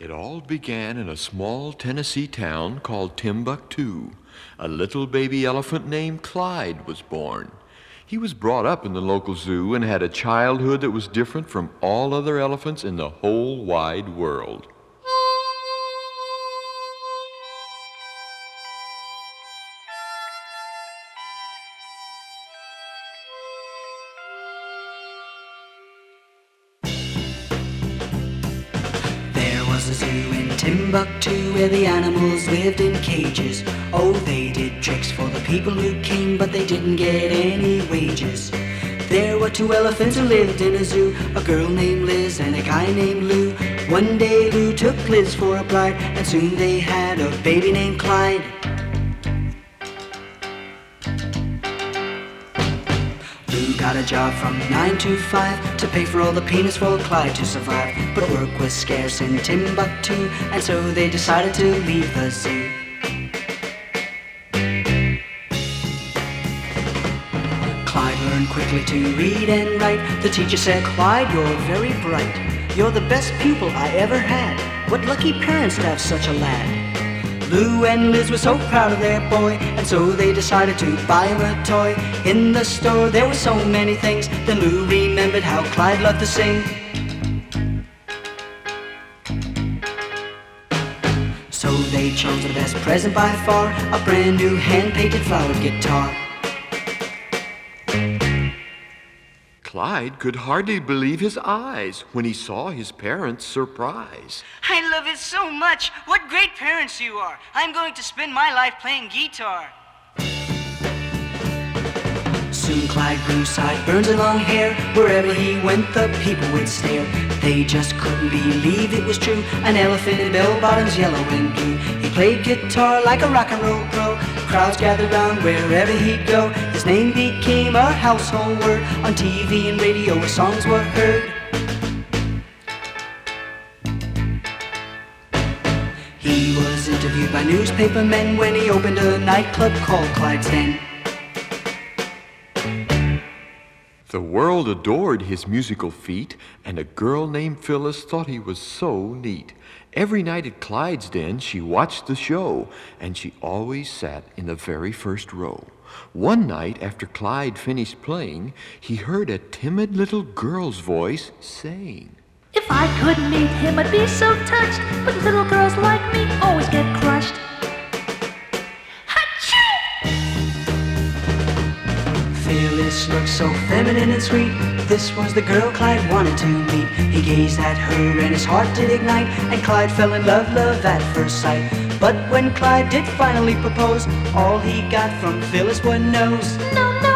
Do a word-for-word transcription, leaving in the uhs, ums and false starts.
It all began in a small Tennessee town called Timbuktu. A little baby elephant named Clyde was born. He was brought up in the local zoo and had a childhood that was different from all other elephants in the whole wide world. Was a zoo in Timbuktu where the animals lived in cages. Oh, they did tricks for the people who came, but they didn't get any wages. There were two elephants who lived in a zoo, a girl named Liz and a guy named Lou. One day Lou took Liz for a bride, and soon they had a baby named Clyde. Lou got a job from nine to five to pay for all the peanuts for Clyde to survive. But work was scarce in Timbuktu, and so they decided to leave the zoo. Clyde learned quickly to read and write. The teacher said, "Clyde, you're very bright. You're the best pupil I ever had. What lucky parents to have such a lad." Lou and Liz were so proud of their boy, and so they decided to buy him a toy. In the store there were so many things, then Lou remembered how Clyde loved to sing. So they chose the best present by far, a brand new hand-painted flowered guitar. Clyde could hardly believe his eyes when he saw his parents' surprise. I love it so much. What great parents you are. I'm going to spend my life playing guitar. Soon Clyde grew sideburns and long hair. Wherever he went, the people would stare. They just couldn't believe it was true. An elephant in bell-bottoms, yellow and blue. He played guitar like a rock and roll pro. Crowds gathered round wherever he'd go. His name became a household word. On T V and radio, his songs were heard. He was interviewed by newspapermen when he opened a nightclub called Clyde's Den. The world adored his musical feat, and a girl named Phyllis thought he was so neat. Every night at Clyde's Den, she watched the show, and she always sat in the very first row. One night, after Clyde finished playing, he heard a timid little girl's voice saying, "If I could meet him, I'd be so touched, but little girls like me always get crushed." Phyllis looked so feminine and sweet. This was the girl Clyde wanted to meet. He gazed at her and his heart did ignite, and Clyde fell in love, love at first sight. But when Clyde did finally propose, all he got from Phyllis was no's. No, no.